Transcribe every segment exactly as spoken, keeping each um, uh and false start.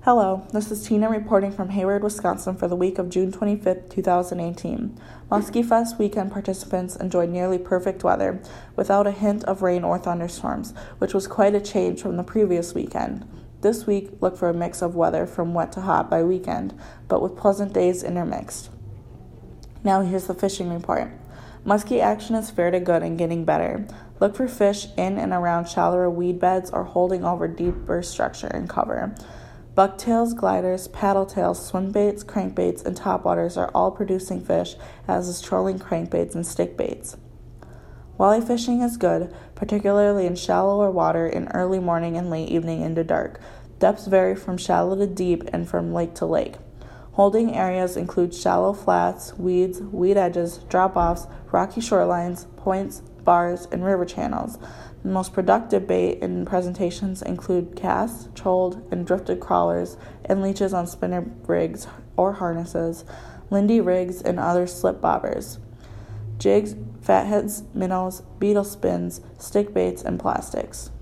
Hello, this is Tina reporting from Hayward, Wisconsin for the week of June twenty-fifth, twenty eighteen. Muskie Fest weekend participants enjoyed nearly perfect weather, without a hint of rain or thunderstorms, which was quite a change from the previous weekend. This week, look for a mix of weather from wet to hot by weekend, but with pleasant days intermixed. Now here's the fishing report. Muskie action is fair to good and getting better. Look for fish in and around shallower weed beds or holding over deeper structure and cover. Bucktails, gliders, paddletails, swim baits, crankbaits, and topwaters are all producing fish, as is trolling crankbaits and stickbaits. Walleye fishing is good, particularly in shallower water in early morning and late evening into dark. Depths vary from shallow to deep and from lake to lake. Holding areas include shallow flats, weeds, weed edges, drop-offs, rocky shorelines, points, bars, and river channels. The most productive bait and presentations include casts, trolled, and drifted crawlers, and leeches on spinner rigs or harnesses, Lindy rigs, and other slip bobbers, jigs, fatheads, minnows, beetle spins, stick baits, and plastics.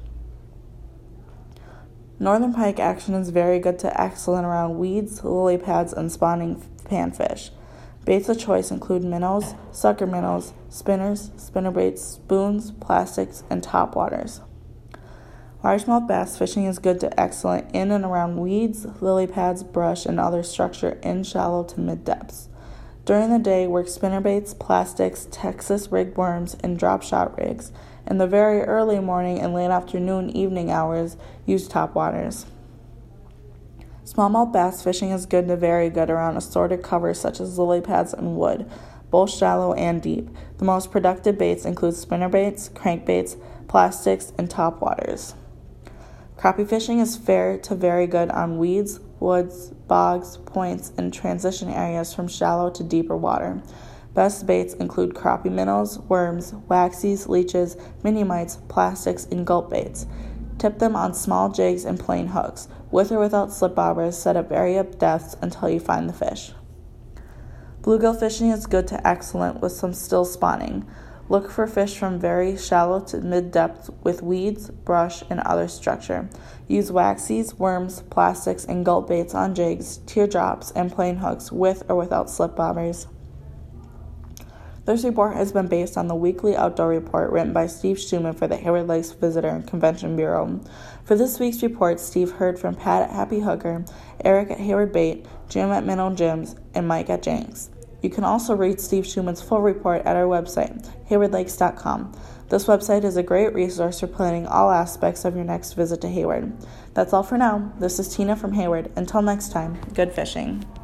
Northern pike action is very good to excellent around weeds, lily pads, and spawning panfish. Baits of choice include minnows, sucker minnows, spinners, spinnerbaits, spoons, plastics, and topwaters. Largemouth bass fishing is good to excellent in and around weeds, lily pads, brush, and other structure in shallow to mid depths. During the day, work spinnerbaits, plastics, Texas rigged worms, and drop shot rigs. In the very early morning and late afternoon evening hours, use topwaters. Smallmouth bass fishing is good to very good around assorted covers such as lily pads and wood, both shallow and deep. The most productive baits include spinnerbaits, crankbaits, plastics, and topwaters. Crappie fishing is fair to very good on weeds, woods, bogs, points, and transition areas from shallow to deeper water. Best baits include crappie minnows, worms, waxies, leeches, mini mites, plastics, and gulp baits. Tip them on small jigs and plain hooks, with or without slip bobbers, set at various depths until you find the fish. Bluegill fishing is good to excellent with some still spawning. Look for fish from very shallow to mid-depth with weeds, brush, and other structure. Use waxies, worms, plastics, and gulp baits on jigs, teardrops, and plain hooks with or without slip bobbers. This report has been based on the weekly outdoor report written by Steve Schuman for the Hayward Lakes Visitor and Convention Bureau. For this week's report, Steve heard from Pat at Happy Hooker, Eric at Hayward Bait, Jim at Minnow Jims, and Mike at Jenks. You can also read Steve Schuman's full report at our website, hayward lakes dot com. This website is a great resource for planning all aspects of your next visit to Hayward. That's all for now. This is Tina from Hayward. Until next time, good fishing.